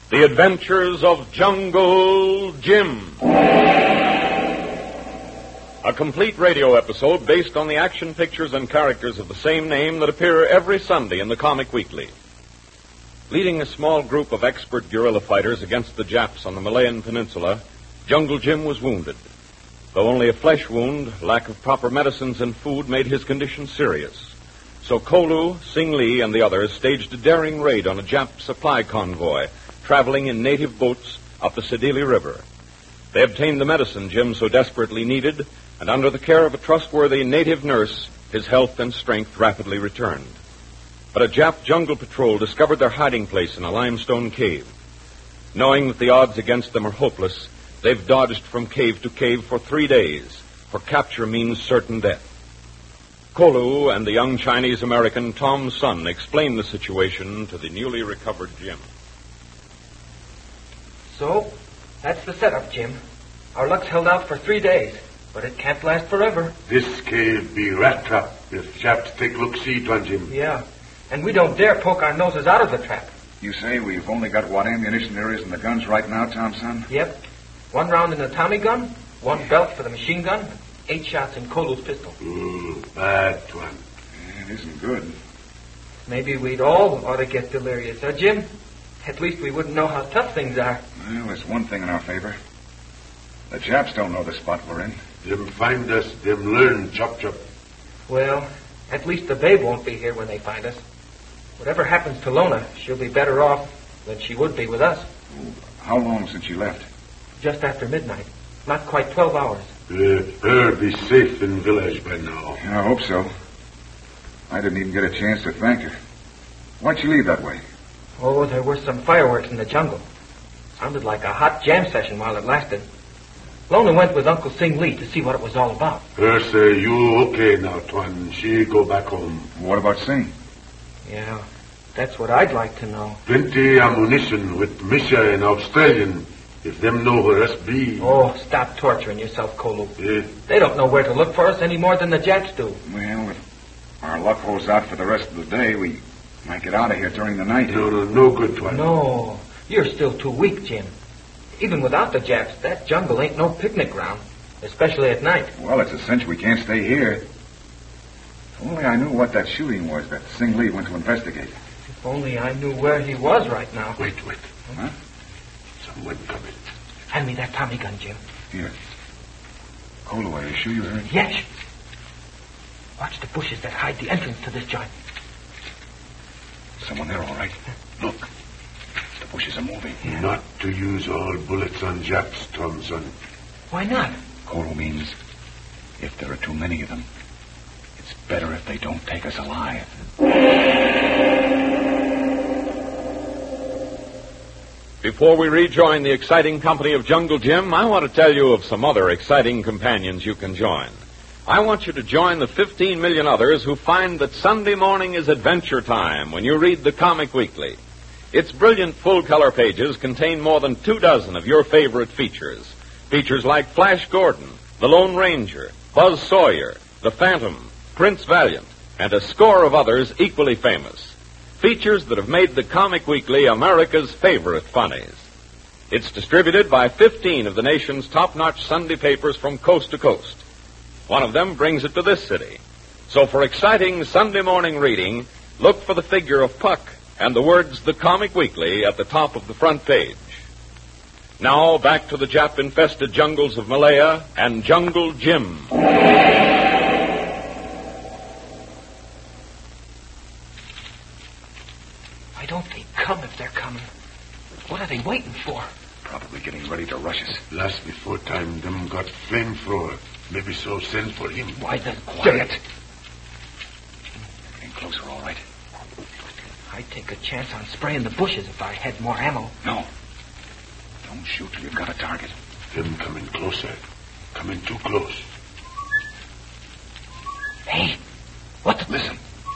The Adventures of Jungle Jim. A complete radio episode based on the action pictures and characters of the same name that appear every Sunday in the Comic Weekly. Leading a small group of expert guerrilla fighters against the Japs on the Malayan Peninsula, Jungle Jim was wounded. Though only a flesh wound, lack of proper medicines and food made his condition serious. So Kolu, Sing Lee, and the others staged a daring raid on a Jap supply convoy, traveling in native boats up the Sedili River. They obtained the medicine Jim so desperately needed, and under the care of a trustworthy native nurse, his health and strength rapidly returned. But a Jap jungle patrol discovered their hiding place in a limestone cave. Knowing that the odds against them are hopeless, they've dodged from cave to cave for 3 days, for capture means certain death. Kolu and the young Chinese-American Tom Sun explained the situation to the newly recovered Jim. So, that's the setup, Jim. Our luck's held out for 3 days, but it can't last forever. This cave be rat trap if Japs take look-see, Tuan Jim. Yeah, and we don't dare poke our noses out of the trap. You say we've only got what ammunition there is in the guns right now, Tom Sun? Yep. 1 round in the Tommy gun, 1 belt for the machine gun, 8 shots in Kolu's pistol. Bad, Tuan. It isn't good. Maybe we'd all ought to get delirious, huh, Jim? At least we wouldn't know how tough things are. Well, there's one thing in our favor. The Japs don't know the spot we're in. Them find us, them learn, chop. Well, at least the babe won't be here when they find us. Whatever happens to Lona, she'll be better off than she would be with us. How long since you left? Just after midnight. Not quite 12 hours. Her be safe in village by now. Yeah, I hope so. I didn't even get a chance to thank her. Why'd she leave that way? Oh, there were some fireworks in the jungle. Sounded like a hot jam session while it lasted. Lona went with Uncle Sing Lee to see what it was all about. Her say you okay now, Tuan. She go back home. What about Sing? Yeah, that's what I'd like to know. Plenty ammunition with Misha and Australian, if them know where us be. Oh, stop torturing yourself, Kolu. They don't know where to look for us any more than the Japs do. Well, if our luck holds out for the rest of the day, we might get out of here during the night. No good, Tuan. No, you're still too weak, Jim. Even without the Japs, that jungle ain't no picnic ground, especially at night. Well, it's a cinch we can't stay here. If only I knew what that shooting was that Sing Lee went to investigate. If only I knew where he was right now. Wait. Huh? Someone coming. Hand me that Tommy gun, Jim. Here. Kolu, are you sure you heard? Yes. Watch the bushes that hide the entrance to this joint. Someone there, all right. Look. The bushes are moving. Yeah. Not to use all bullets on Japs, Thompson. Why not? Kolu means if there are too many of them, it's better if they don't take us alive. Before we rejoin the exciting company of Jungle Jim, I want to tell you of some other exciting companions you can join. I want you to join the 15 million others who find that Sunday morning is adventure time when you read the Comic Weekly. Its brilliant full-color pages contain more than 24 of your favorite features. Features like Flash Gordon, The Lone Ranger, Buzz Sawyer, The Phantom, Prince Valiant, and a score of others equally famous. Features that have made the Comic Weekly America's favorite funnies. It's distributed by 15 of the nation's top-notch Sunday papers from coast to coast. One of them brings it to this city. So for exciting Sunday morning reading, look for the figure of Puck and the words The Comic Weekly at the top of the front page. Now back to the Jap-infested jungles of Malaya and Jungle Jim. Why don't they come if they're coming? What are they waiting for? Probably getting ready to rush us. Last before time, them got flamethrower. Maybe so send for him. Why the Quiet. Getting closer, all right. I'd take a chance on spraying the bushes if I had more ammo. No. Don't shoot till you've got a target. Them coming closer. Coming too close. Hey, what the... Listen.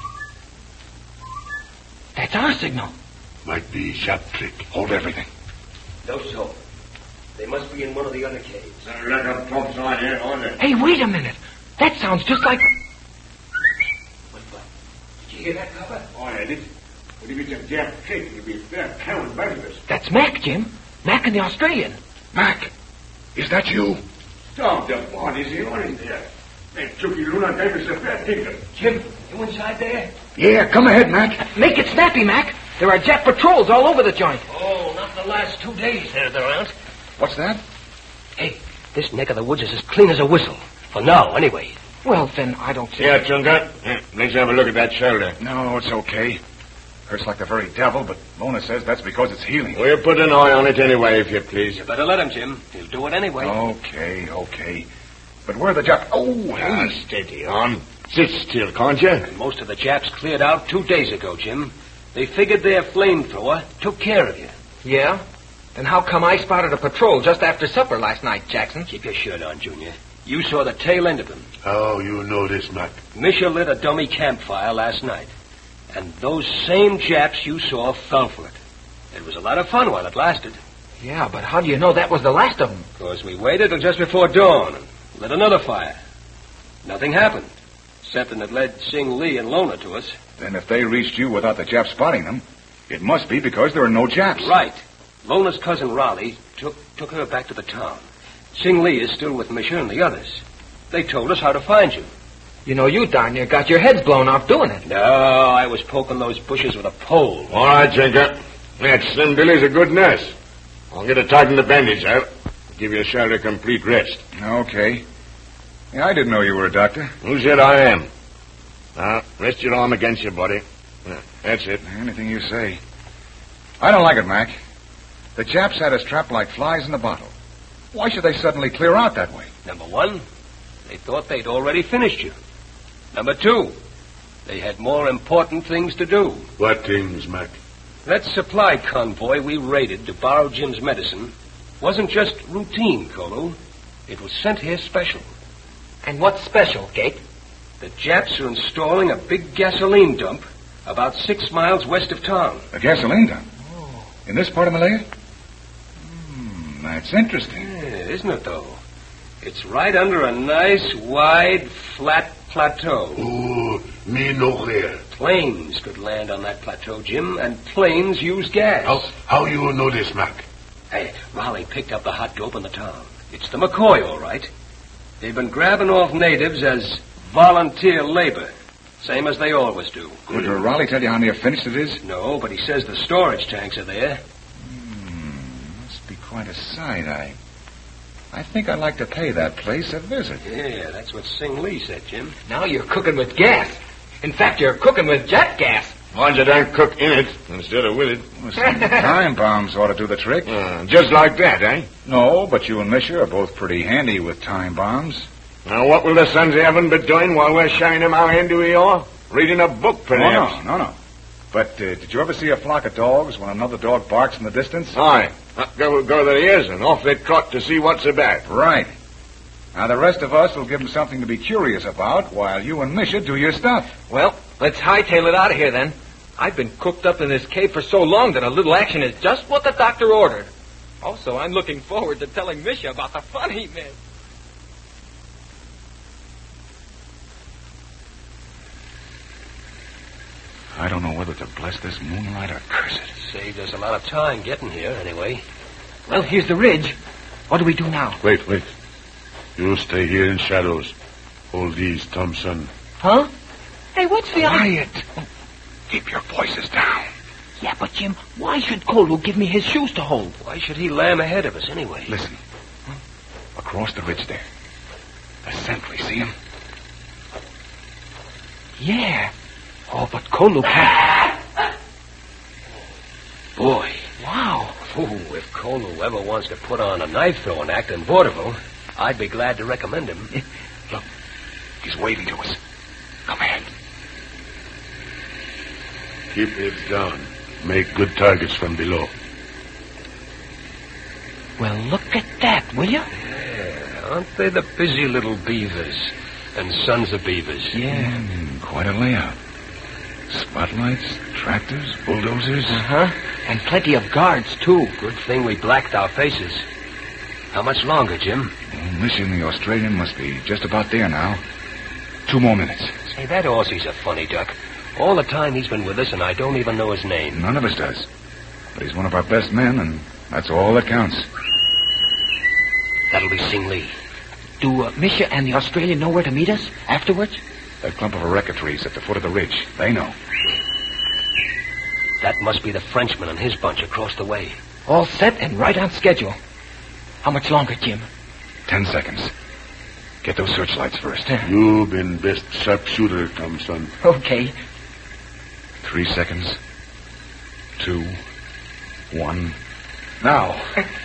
That's our signal. Might be Jap trick. Hold everything. No, so. They must be in one of the other caves. Hey, wait a minute. That sounds just like... What? Did you hear that, Copper? Oh, I did. But if it's a Jap trick, it'll be fair count both of us. That's That's Mac, Jim. Mac and the Australian. Mac, is that you? Tom, what is he doing there? Hey, Chucky Luna gave us a fair ticket. Jim, you inside there? Yeah, come ahead, Mac. Make it snappy, Mac. There are Jap patrols all over the joint. Oh, not the last 2 days there aren't. What's that? Hey, this neck of the woods is as clean as a whistle. For now, anyway. Well, then, I don't see... Yeah, Chunga. Let's have a look at that shoulder. No, it's okay. Hurts like the very devil, but Lona says that's because it's healing. We'll put an eye on it anyway, if you please. You better let him, Jim. He'll do it anyway. Okay. But where are the Japs? Oh, hey. Steady on. Sit still, can't you? And most of the Japs cleared out 2 days ago, Jim. They figured their flamethrower took care of you. Yeah? Then how come I spotted a patrol just after supper last night, Jackson? Keep your shirt on, Junior. You saw the tail end of them. How you know this, Mac? Misha lit a dummy campfire last night. And those same Japs you saw fell for it. It was a lot of fun while it lasted. Yeah, but how do you know that was the last of them? Because we waited till just before dawn and lit another fire. Nothing happened. Something that led Sing Lee and Lona to us. Then if they reached you without the Japs spotting them, it must be because there are no Japs. Right. Lona's cousin Raleigh took her back to the town. Sing Lee is still with Misha and the others. They told us how to find you. You know, you darn near got your heads blown off doing it. No, I was poking those bushes with a pole. All right, Jenker. That Slim Billy's a good nurse. I'll get her tighten the bandage out. Give your shoulder complete rest. Okay. Yeah, I didn't know you were a doctor. Who said I am? Now, rest your arm against your body. That's it. Anything you say. I don't like it, Mac. The Japs had us trapped like flies in a bottle. Why should they suddenly clear out that way? Number one, they thought they'd already finished you. Number two, they had more important things to do. What things, Mac? That supply convoy we raided to borrow Jim's medicine wasn't just routine, Kolu. It was sent here special. And what's special, Gate? The Japs are installing a big gasoline dump about 6 miles west of town. A gasoline dump? Oh. In this part of Malaya? That's interesting. Yeah, isn't it, though? It's right under a nice, wide, flat plateau. Oh, me no here. Planes could land on that plateau, Jim, and planes use gas. How you know this, Mac? Hey, Raleigh picked up the hot dope in the town. It's the McCoy, all right. They've been grabbing off natives as volunteer labor, same as they always do. Did Raleigh tell you how near finished it is? No, but he says the storage tanks are there. Must be quite a sight. I think I'd like to pay that place a visit. Yeah, that's what Sing Lee said, Jim. Now you're cooking with gas. In fact, you're cooking with jet gas. Why don't you don't cook in it instead of with it? Well, some time bombs ought to do the trick. Just like that, eh? No, but you and Misha are both pretty handy with time bombs. Now, what will the sons of heaven be doing while we're showing them how handy we are? Reading a book, perhaps? No. But did you ever see a flock of dogs when another dog barks in the distance? Aye. Go their ears and off they trot to see what's about. Right. Now, the rest of us will give them something to be curious about while you and Misha do your stuff. Well, let's hightail it out of here, then. I've been cooped up in this cave for so long that a little action is just what the doctor ordered. Also, I'm looking forward to telling Misha about the fun he missed. I don't know whether to bless this moonlight or curse it. Saved us a lot of time getting here, anyway. Well, here's the ridge. What do we do now? Wait. You stay here in shadows. Hold these, Thompson. Huh? Hey, what's the... Quiet. Keep your voices down. Yeah, but Jim, why should Kolu give me his shoes to hold? Why should he lamb ahead of us, anyway? Listen. Across the ridge there. The sentry, see him? Yeah. Oh, but Kolu can't... Boy. Wow. Ooh, if Kolu ever wants to put on a knife-throwing act in vaudeville, I'd be glad to recommend him. Look, he's waving to us. Come ahead. Keep heads down. Make good targets from below. Well, look at that, will you? Yeah, aren't they the busy little beavers and sons of beavers? Yeah. Quite a layout. Spotlights, tractors, bulldozers. Uh-huh. And plenty of guards, too. Good thing we blacked our faces. How much longer, Jim? Misha and the Australian must be just about there now. 2 more minutes. Say, that Aussie's a funny duck. All the time he's been with us, and I don't even know his name. None of us does. But he's one of our best men, and that's all that counts. That'll be Sing Lee. Do Misha and the Australian know where to meet us afterwards? That clump of areca trees at the foot of the ridge. They know. That must be the Frenchman and his bunch across the way. All set and right on schedule. How much longer, Jim? 10 seconds. Get those searchlights first. You been best sharpshooter, Tom, son. Okay. 3 seconds. 2, 1. Now.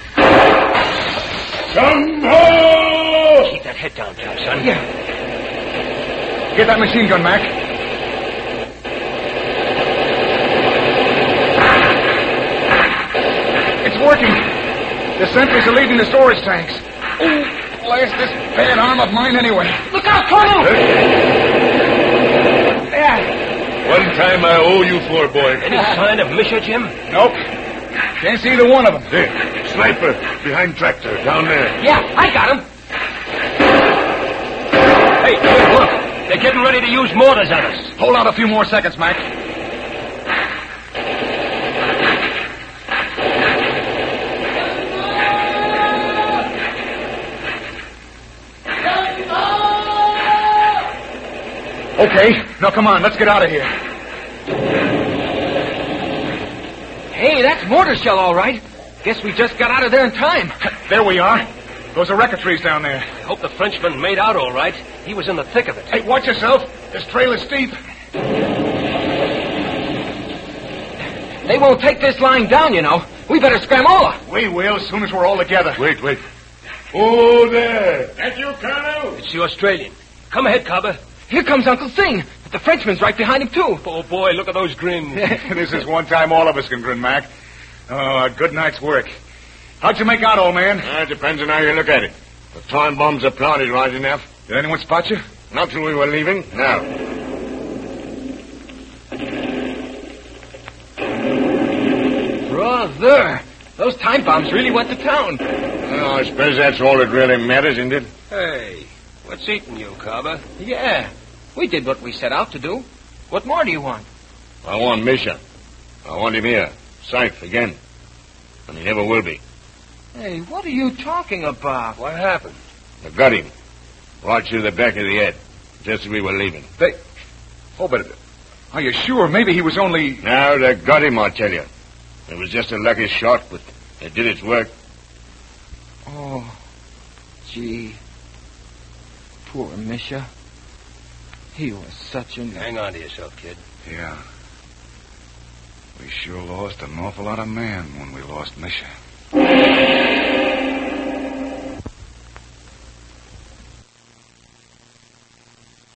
Jumbo! Keep that head down, Jim, son. Yeah. Get that machine gun, Mac. It's working. The sentries are leaving the storage tanks. Oh, blast this bad arm of mine anyway. Look out, Colonel! Yeah. One time I owe you for, boy. Any sign of Misha, Jim? Nope. Can't see either one of them. There. Sniper. Behind tractor. Down there. Yeah, I got him. Hey, Jim, look. They're getting ready to use mortars on us. Hold out a few more seconds, Mac. Okay, now come on, let's get out of here. Hey, that's mortar shell, all right. Guess we just got out of there in time. There we are. Those areca trees down there. I hope the Frenchman made out all right. He was in the thick of it. Hey, watch yourself. This trail is steep. They won't take this line down, you know. We better scramola. We will as soon as we're all together. Wait. Oh, there. That you, Colonel? It's the Australian. Come ahead, Cobber. Here comes Uncle Sing. But the Frenchman's right behind him, too. Oh, boy, look at those grins. This is one time all of us can grin, Mac. Oh, a good night's work. How'd you make out, old man? It depends on how you look at it. The time bombs are planted right enough. Did anyone spot you? Not till we were leaving. No. Brother, those time bombs really went to town. Well, I suppose that's all that really matters, isn't it? Hey, what's eating you, Cobber? Yeah, we did what we set out to do. What more do you want? I want Misha. I want him here. Safe again. And he never will be. Hey, what are you talking about? What happened? I got him. Right through the back of the head. Just as we were leaving. Oh, but are you sure? Maybe he was only... No, they got him, I tell you. It was just a lucky shot, but it did its work. Oh, gee. Poor Misha. He was such a... Hang on to yourself, kid. Yeah. We sure lost an awful lot of man when we lost Misha.